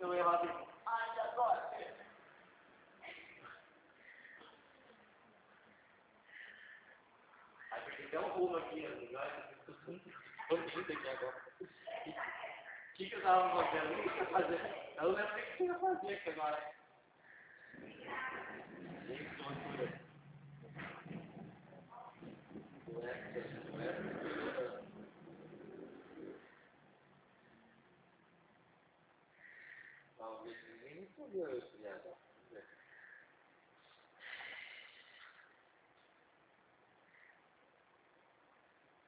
Então eu lá digo, ai, agora? Aí porque tem um rumo aqui, vamos aqui agora. O que eu tava fazendo? O que eu ia fazer? Eu lembro o que eu ia fazer aqui agora. Talvez ninguém respondeu isso, viado.